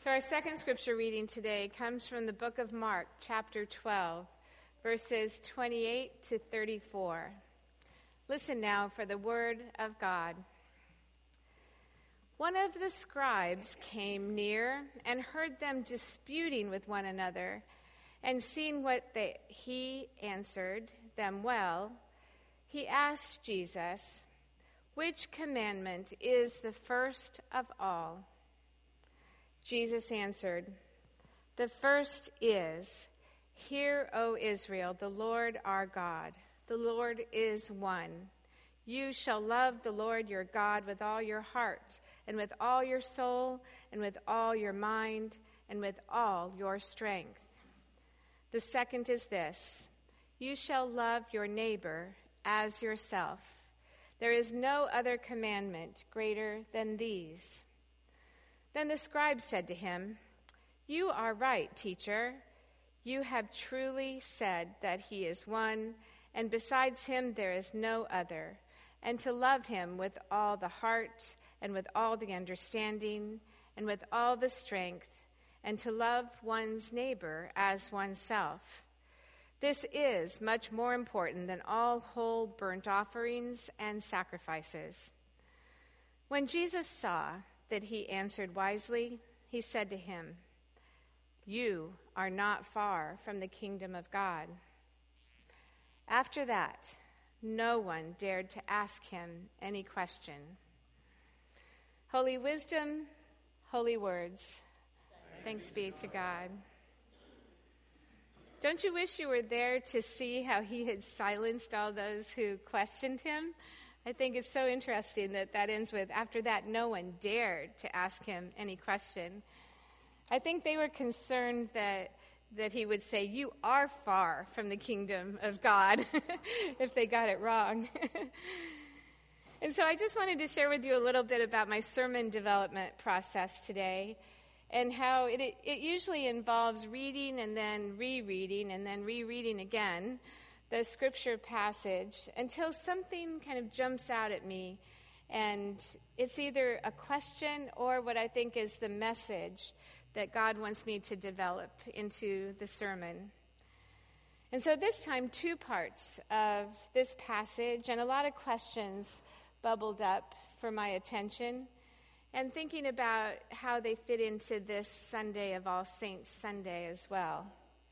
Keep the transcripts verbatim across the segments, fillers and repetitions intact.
So our second scripture reading today comes from the book of Mark, chapter twelve, verses twenty-eight to thirty-four. Listen now for the word of God. One of the scribes came near and heard them disputing with one another, and seeing what they, he answered them well, he asked Jesus, "Which commandment is the first of all?" Jesus answered, "The first is, Hear, O Israel, the Lord our God, the Lord is one. You shall love the Lord your God with all your heart, and with all your soul, and with all your mind, and with all your strength. The second is this, you shall love your neighbor as yourself. There is no other commandment greater than these." Then the scribe said to him, "You are right, teacher. You have truly said that he is one, and besides him there is no other, and to love him with all the heart, and with all the understanding, and with all the strength, and to love one's neighbor as oneself. This is much more important than all whole burnt offerings and sacrifices." When Jesus saw that he answered wisely, he said to him, "You are not far from the kingdom of God." After that, no one dared to ask him any question. Holy wisdom, holy words. Thanks be to God. Don't you wish you were there to see how he had silenced all those who questioned him? I think it's so interesting that that ends with, after that, no one dared to ask him any question. I think they were concerned that that he would say, "You are far from the kingdom of God," if they got it wrong. And so I just wanted to share with you a little bit about my sermon development process today, and how it, it usually involves reading and then rereading and then rereading again the scripture passage until something kind of jumps out at me, and it's either a question or what I think is the message that God wants me to develop into the sermon. And so this time, two parts of this passage and a lot of questions bubbled up for my attention, and thinking about how they fit into this Sunday of All Saints Sunday as well.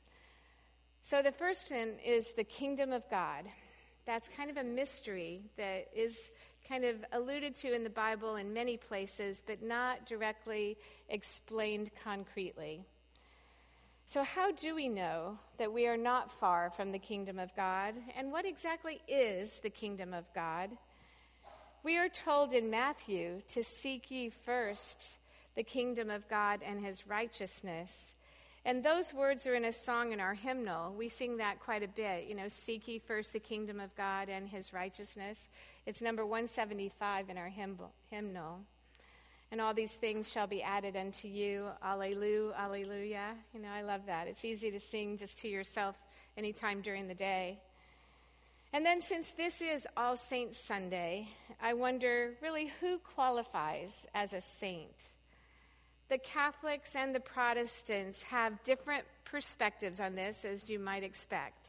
So the first one is the kingdom of God. That's kind of a mystery that is kind of alluded to in the Bible in many places, but not directly explained concretely. So how do we know that we are not far from the kingdom of God? And what exactly is the kingdom of God? We are told in Matthew to seek ye first the kingdom of God and his righteousness. And those words are in a song in our hymnal. We sing that quite a bit, you know, seek ye first the kingdom of God and his righteousness. It's number one seventy-five in our hymnal. And all these things shall be added unto you. Alleluia, alleluia. You know, I love that. It's easy to sing just to yourself anytime during the day. And then since this is All Saints Sunday, I wonder really who qualifies as a saint. The Catholics and the Protestants have different perspectives on this, as you might expect.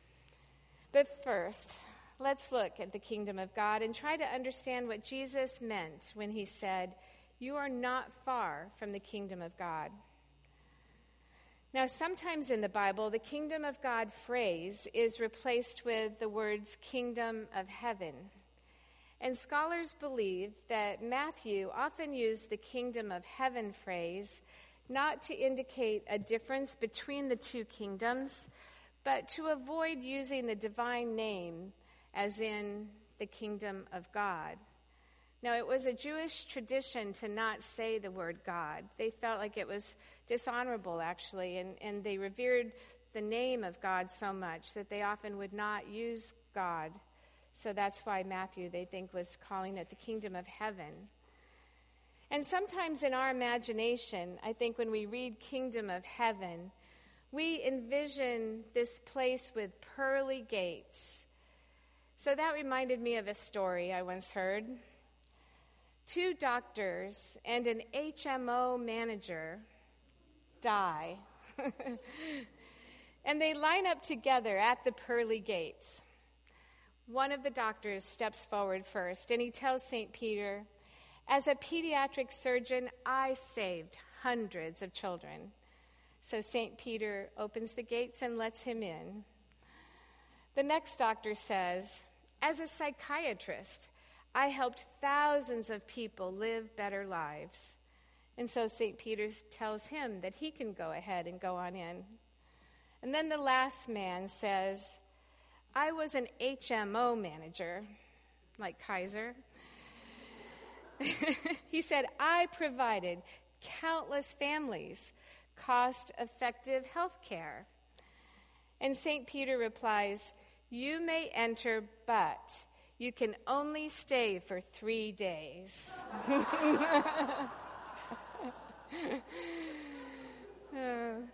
But first, let's look at the kingdom of God and try to understand what Jesus meant when he said, "You are not far from the kingdom of God." Now, sometimes in the Bible, the kingdom of God phrase is replaced with the words kingdom of heaven. And scholars believe that Matthew often used the kingdom of heaven phrase not to indicate a difference between the two kingdoms, but to avoid using the divine name as in the kingdom of God. Now, it was a Jewish tradition to not say the word God. They felt like it was dishonorable, actually, and, and they revered the name of God so much that they often would not use God. So that's why Matthew, they think, was calling it the kingdom of heaven. And sometimes in our imagination, I think when we read kingdom of heaven, we envision this place with pearly gates. So that reminded me of a story I once heard. Two doctors and an H M O manager die. And they line up together at the pearly gates. One of the doctors steps forward first, and he tells Saint Peter, "As a pediatric surgeon, I saved hundreds of children." So Saint Peter opens the gates and lets him in. The next doctor says, "As a psychiatrist, I helped thousands of people live better lives." And so Saint Peter tells him that he can go ahead and go on in. And then the last man says, "I was an H M O manager," like Kaiser. He said, "I provided countless families cost-effective health care." And Saint Peter replies, "You may enter, but you can only stay for three days." Oh.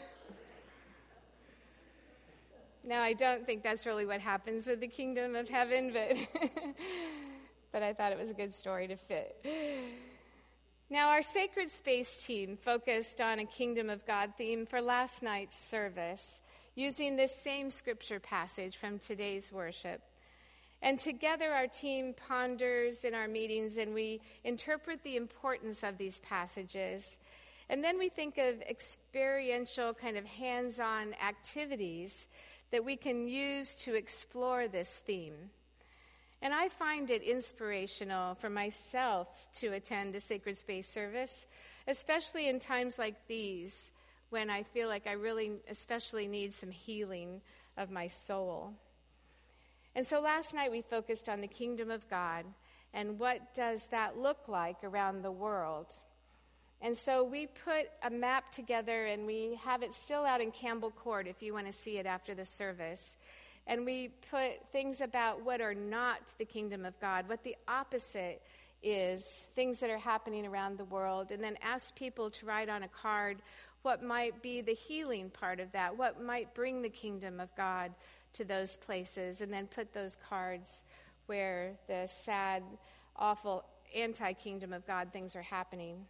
Now, I don't think that's really what happens with the kingdom of heaven, but but I thought it was a good story to fit. Now, our Sacred Space team focused on a Kingdom of God theme for last night's service, using this same scripture passage from today's worship. And together our team ponders in our meetings, and we interpret the importance of these passages. And then we think of experiential, kind of hands-on activities that we can use to explore this theme. And I find it inspirational for myself to attend a Sacred Space service, especially in times like these, when I feel like I really especially need some healing of my soul. And so last night we focused on the kingdom of God and what does that look like around the world. And so we put a map together, and we have it still out in Campbell Court if you want to see it after the service. And we put things about what are not the kingdom of God, what the opposite is, things that are happening around the world, and then asked people to write on a card what might be the healing part of that, what might bring the kingdom of God to those places, and then put those cards where the sad, awful, anti-kingdom of God things are happening.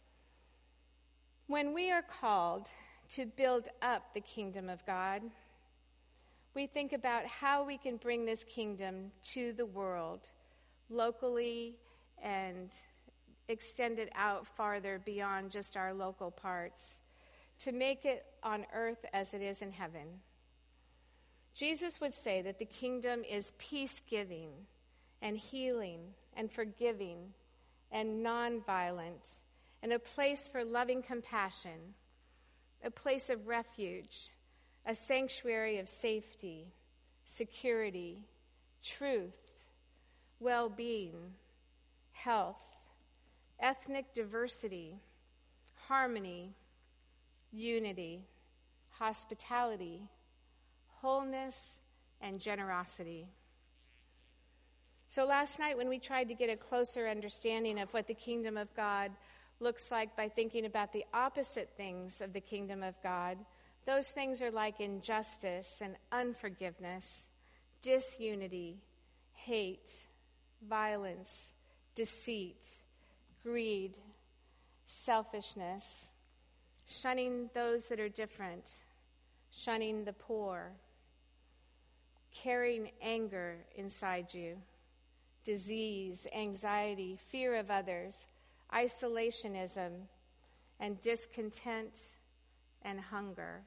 When we are called to build up the kingdom of God, we think about how we can bring this kingdom to the world, locally, and extend it out farther beyond just our local parts, to make it on earth as it is in heaven. Jesus would say that the kingdom is peace-giving and healing and forgiving and non-violent, and a place for loving compassion, a place of refuge, a sanctuary of safety, security, truth, well-being, health, ethnic diversity, harmony, unity, hospitality, wholeness, and generosity. So last night, when we tried to get a closer understanding of what the kingdom of God looks like by thinking about the opposite things of the kingdom of God, those things are like injustice and unforgiveness, disunity, hate, violence, deceit, greed, selfishness, shunning those that are different, shunning the poor, carrying anger inside you, disease, anxiety, fear of others, isolationism, and discontent and hunger.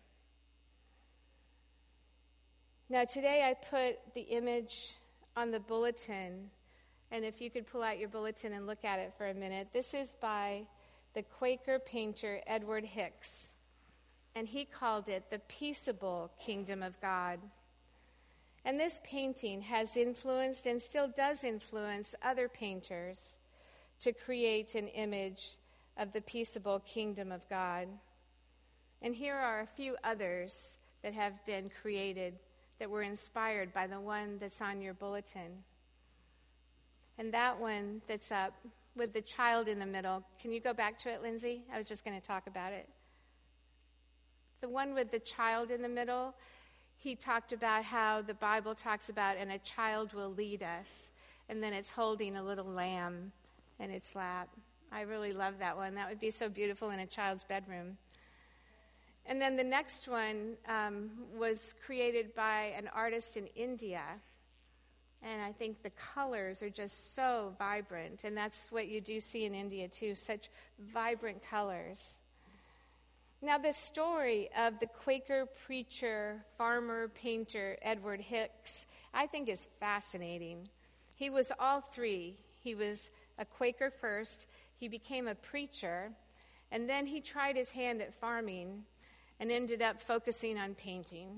Now, today I put the image on the bulletin, and if you could pull out your bulletin and look at it for a minute. This is by the Quaker painter Edward Hicks, and he called it the Peaceable Kingdom of God. And this painting has influenced and still does influence other painters to create an image of the peaceable kingdom of God. And here are a few others that have been created that were inspired by the one that's on your bulletin. And that one that's up with the child in the middle, can you go back to it, Lindsay? I was just going to talk about it. The one with the child in the middle, he talked about how the Bible talks about, and a child will lead us. And then it's holding a little lamb in its lap. I really love that one. That would be so beautiful in a child's bedroom. And then the next one um, was created by an artist in India. And I think the colors are just so vibrant. And that's what you do see in India, too, such vibrant colors. Now, the story of the Quaker preacher, farmer, painter, Edward Hicks, I think is fascinating. He was all three. He was a Quaker first, he became a preacher, and then he tried his hand at farming and ended up focusing on painting.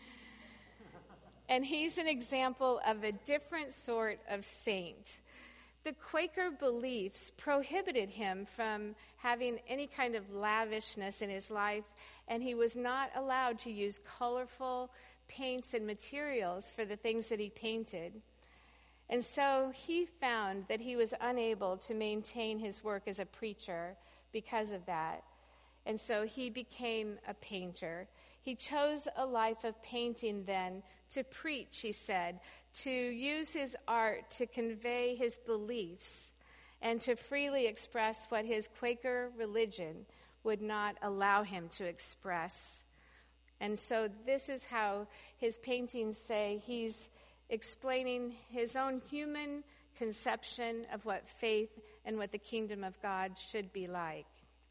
And he's an example of a different sort of saint. The Quaker beliefs prohibited him from having any kind of lavishness in his life, and he was not allowed to use colorful paints and materials for the things that he painted. And so he found that he was unable to maintain his work as a preacher because of that. And so he became a painter. He chose a life of painting then to preach, he said, to use his art to convey his beliefs and to freely express what his Quaker religion would not allow him to express. And so this is how his paintings say he's explaining his own human conception of what faith and what the kingdom of God should be like.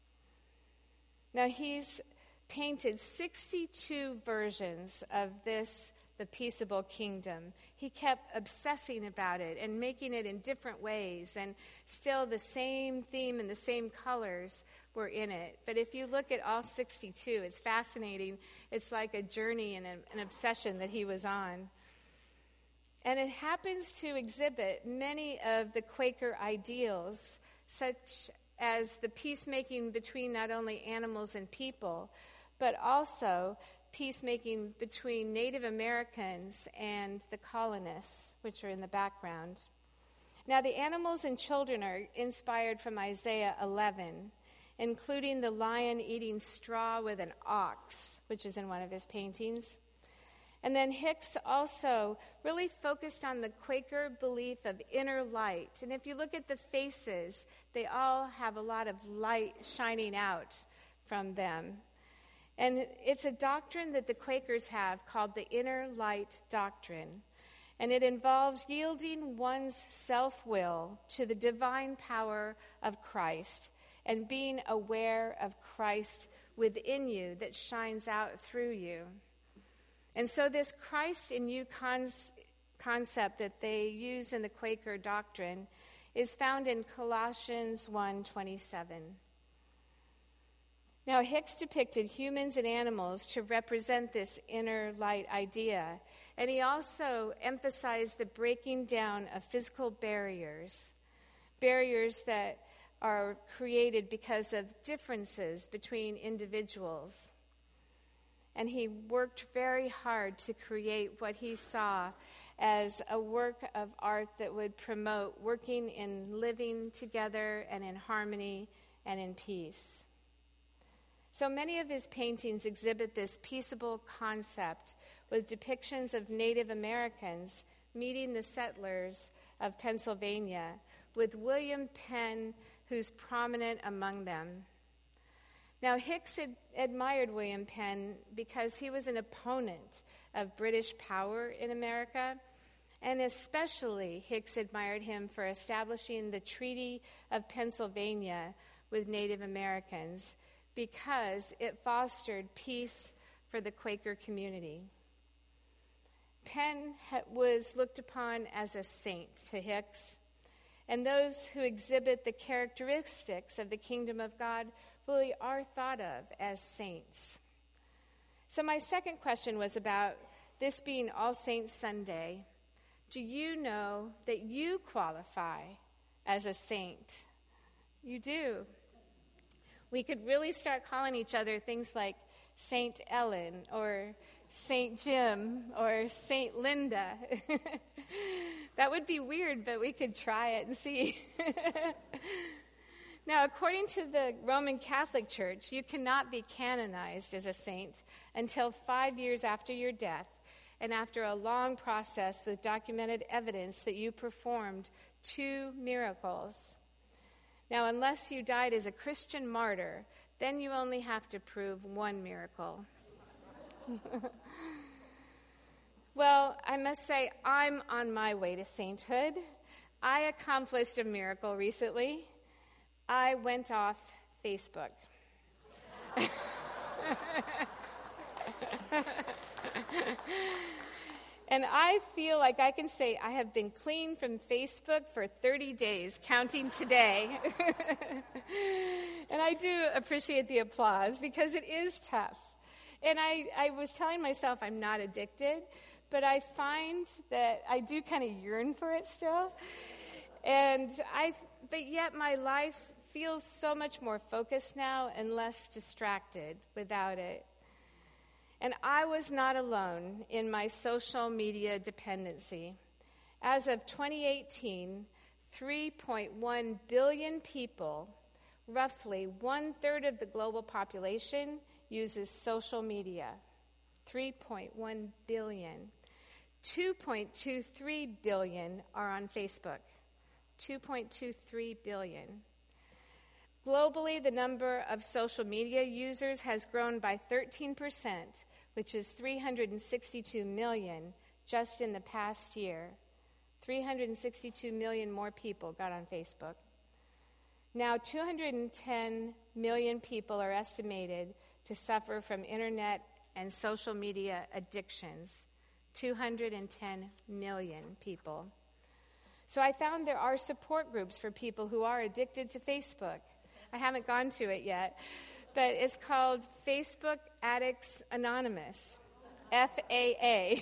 Now, he's painted sixty-two versions of this, the peaceable kingdom. He kept obsessing about it and making it in different ways, and still the same theme and the same colors were in it. But if you look at all sixty-two, it's fascinating. It's like a journey and a, an obsession that he was on. And it happens to exhibit many of the Quaker ideals, such as the peacemaking between not only animals and people, but also peacemaking between Native Americans and the colonists, which are in the background. Now, the animals and children are inspired from Isaiah eleven, including the lion eating straw with an ox, which is in one of his paintings. And then Hicks also really focused on the Quaker belief of inner light. And if you look at the faces, they all have a lot of light shining out from them. And it's a doctrine that the Quakers have called the inner light doctrine. And it involves yielding one's self-will to the divine power of Christ and being aware of Christ within you that shines out through you. And so this Christ in you con- concept that they use in the Quaker doctrine is found in Colossians one twenty-seven. Now, Hicks depicted humans and animals to represent this inner light idea, and he also emphasized the breaking down of physical barriers, barriers that are created because of differences between individuals. And he worked very hard to create what he saw as a work of art that would promote working in living together and in harmony and in peace. So many of his paintings exhibit this peaceable concept with depictions of Native Americans meeting the settlers of Pennsylvania, with William Penn, who's prominent among them. Now, Hicks ad- admired William Penn because he was an opponent of British power in America, and especially Hicks admired him for establishing the Treaty of Pennsylvania with Native Americans because it fostered peace for the Quaker community. Penn ha- was looked upon as a saint to Hicks, and those who exhibit the characteristics of the kingdom of God really are thought of as saints. So my second question was about this being All Saints Sunday. Do you know that you qualify as a saint? You do. We could really start calling each other things like Saint Ellen or Saint Jim or Saint Linda. That would be weird, but we could try it and see. Now, according to the Roman Catholic Church, you cannot be canonized as a saint until five years after your death and after a long process with documented evidence that you performed two miracles. Now, unless you died as a Christian martyr, then you only have to prove one miracle. Well, I must say, I'm on my way to sainthood. I accomplished a miracle recently. I went off Facebook. And I feel like I can say I have been clean from Facebook for thirty days, counting today. And I do appreciate the applause because it is tough. And I, I was telling myself I'm not addicted, but I find that I do kind of yearn for it still. And I, but yet my life feels so much more focused now and less distracted without it. And I was not alone in my social media dependency. As of twenty eighteen, three point one billion people, roughly one-third of the global population, uses social media. three point one billion. two point two three billion are on Facebook. two point two three billion. Globally, the number of social media users has grown by thirteen percent, which is three hundred sixty-two million just in the past year. three hundred sixty-two million more people got on Facebook. Now, two hundred ten million people are estimated to suffer from internet and social media addictions. two hundred ten million people. So I found there are support groups for people who are addicted to Facebook. I haven't gone to it yet, but it's called Facebook Addicts Anonymous, F A A.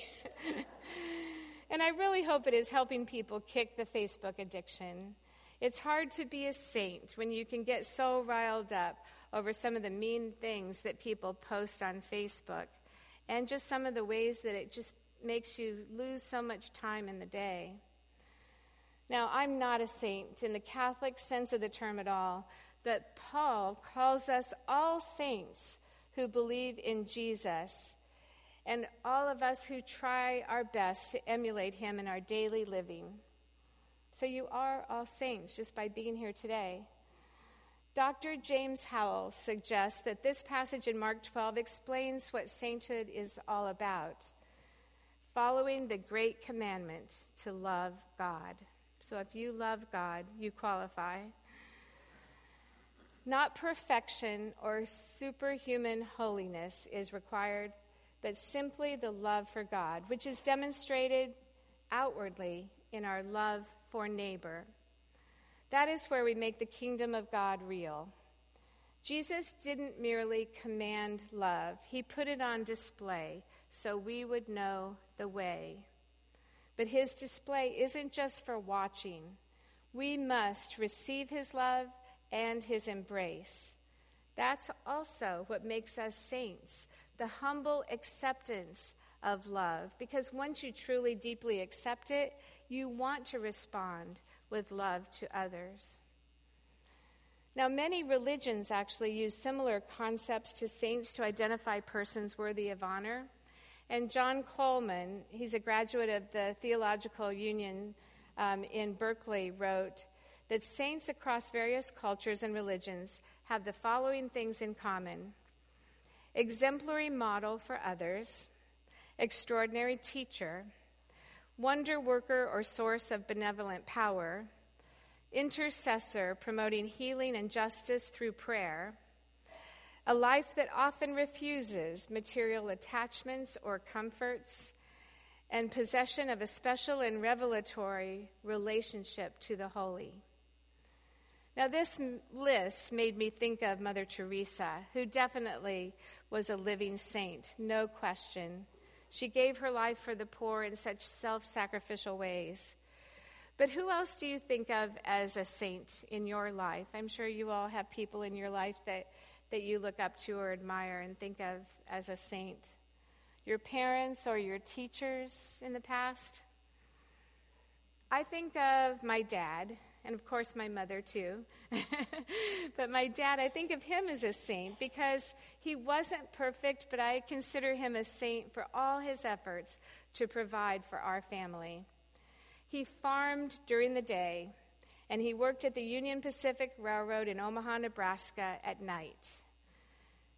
And I really hope it is helping people kick the Facebook addiction. It's hard to be a saint when you can get so riled up over some of the mean things that people post on Facebook and just some of the ways that it just makes you lose so much time in the day. Now, I'm not a saint in the Catholic sense of the term at all, but Paul calls us all saints who believe in Jesus, and all of us who try our best to emulate him in our daily living. So you are all saints just by being here today. Doctor James Howell suggests that this passage in Mark twelve explains what sainthood is all about, following the great commandment to love God. So if you love God, you qualify. Not perfection or superhuman holiness is required, but simply the love for God, which is demonstrated outwardly in our love for neighbor. That is where we make the kingdom of God real. Jesus didn't merely command love. He put it on display so we would know the way. But his display isn't just for watching. We must receive his love and his embrace. That's also what makes us saints, the humble acceptance of love. Because once you truly, deeply accept it, you want to respond with love to others. Now, many religions actually use similar concepts to saints to identify persons worthy of honor. And John Coleman, he's a graduate of the Theological Union um, in Berkeley, wrote that saints across various cultures and religions have the following things in common: exemplary model for others, extraordinary teacher, wonder worker or source of benevolent power, intercessor promoting healing and justice through prayer, a life that often refuses material attachments or comforts, and possession of a special and revelatory relationship to the holy. Now, this m- list made me think of Mother Teresa, who definitely was a living saint, no question. She gave her life for the poor in such self-sacrificial ways. But who else do you think of as a saint in your life? I'm sure you all have people in your life that, that you look up to or admire and think of as a saint. Your parents or your teachers in the past? I think of my dad, and of course my mother too. But my dad, I think of him as a saint because he wasn't perfect, but I consider him a saint for all his efforts to provide for our family. He farmed during the day, and he worked at the Union Pacific Railroad in Omaha, Nebraska at night.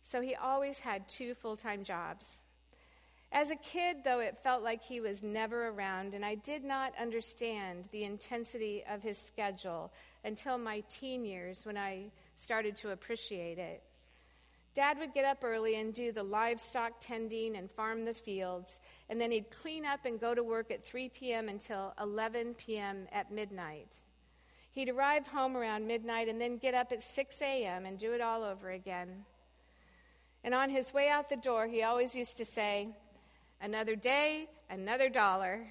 So he always had two full-time jobs. As a kid, though, it felt like he was never around, and I did not understand the intensity of his schedule until my teen years when I started to appreciate it. Dad would get up early and do the livestock tending and farm the fields, and then he'd clean up and go to work at three p.m. until eleven p.m. at midnight. He'd arrive home around midnight and then get up at six a.m. and do it all over again. And on his way out the door, he always used to say, "Another day, another dollar."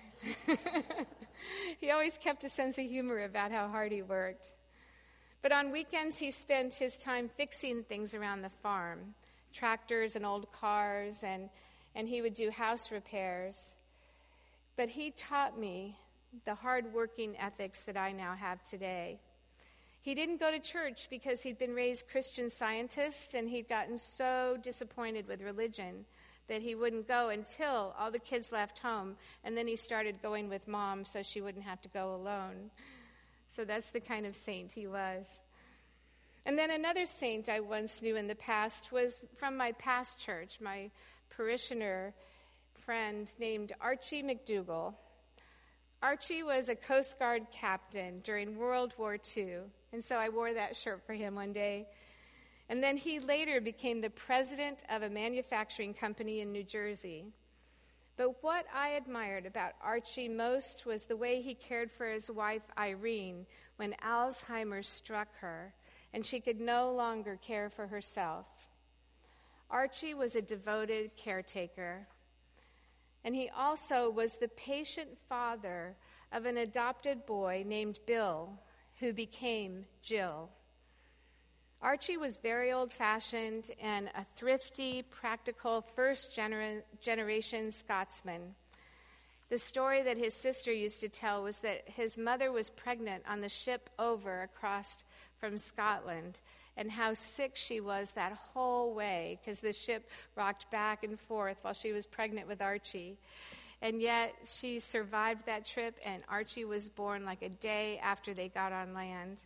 He always kept a sense of humor about how hard he worked. But on weekends, he spent his time fixing things around the farm, tractors and old cars, and, and he would do house repairs. But he taught me the hard-working ethics that I now have today. He didn't go to church because he'd been raised Christian Scientist, and he'd gotten so disappointed with religion that he wouldn't go until all the kids left home, and then he started going with Mom so she wouldn't have to go alone. So that's the kind of saint he was. And then another saint I once knew in the past was from my past church, my parishioner friend named Archie McDougall. Archie was a Coast Guard captain during World War Two, and so I wore that shirt for him one day. And then he later became the president of a manufacturing company in New Jersey. But what I admired about Archie most was the way he cared for his wife, Irene, when Alzheimer's struck her, and she could no longer care for herself. Archie was a devoted caretaker, and he also was the patient father of an adopted boy named Bill, who became Jill. Archie was very old-fashioned and a thrifty, practical, first-generation Scotsman. The story that his sister used to tell was that his mother was pregnant on the ship over across from Scotland, and how sick she was that whole way because the ship rocked back and forth while she was pregnant with Archie. And yet she survived that trip, and Archie was born like a day after they got on land.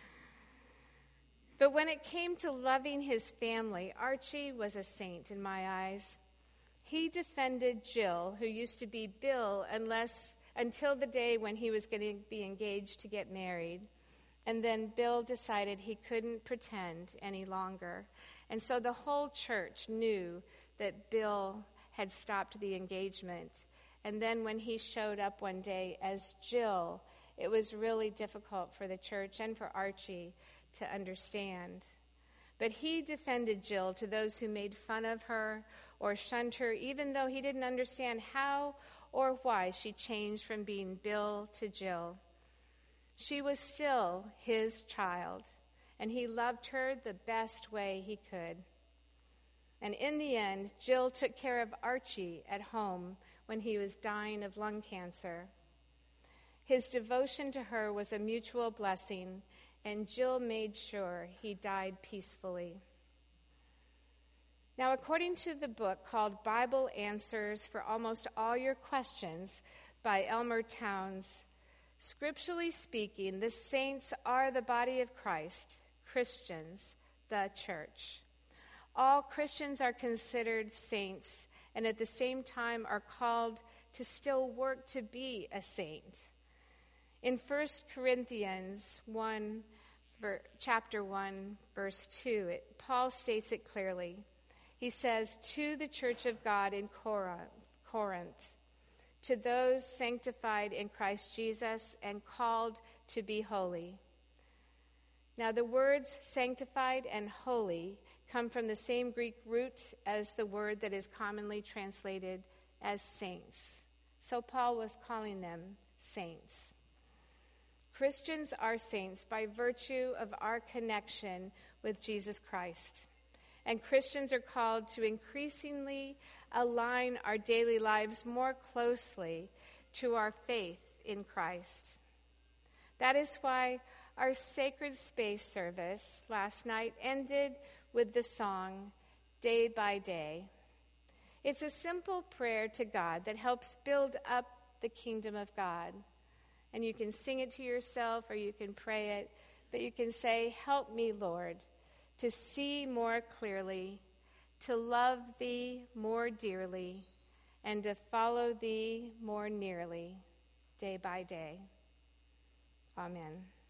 But when it came to loving his family, Archie was a saint in my eyes. He defended Jill, who used to be Bill, unless until the day when he was going to be engaged to get married. And then Bill decided he couldn't pretend any longer. And so the whole church knew that Bill had stopped the engagement. And then when he showed up one day as Jill, it was really difficult for the church and for Archie to understand. But he defended Jill to those who made fun of her or shunned her, even though he didn't understand how or why she changed from being Bill to Jill. She was still his child, and he loved her the best way he could. And in the end, Jill took care of Archie at home when he was dying of lung cancer. His devotion to her was a mutual blessing, and Jill made sure he died peacefully. Now, according to the book called Bible Answers for Almost All Your Questions by Elmer Towns, scripturally speaking, the saints are the body of Christ, Christians, the church. All Christians are considered saints and at the same time are called to still work to be a saint. In First Corinthians one, chapter one, verse two, it, Paul states it clearly. He says, "To the church of God in Corinth, to those sanctified in Christ Jesus and called to be holy." Now the words sanctified and holy come from the same Greek root as the word that is commonly translated as saints. So Paul was calling them saints. Christians are saints by virtue of our connection with Jesus Christ. And Christians are called to increasingly align our daily lives more closely to our faith in Christ. That is why our sacred space service last night ended with the song, Day by Day. It's a simple prayer to God that helps build up the kingdom of God. And you can sing it to yourself or you can pray it, but you can say, "Help me, Lord, to see more clearly, to love thee more dearly, and to follow thee more nearly, day by day. Amen.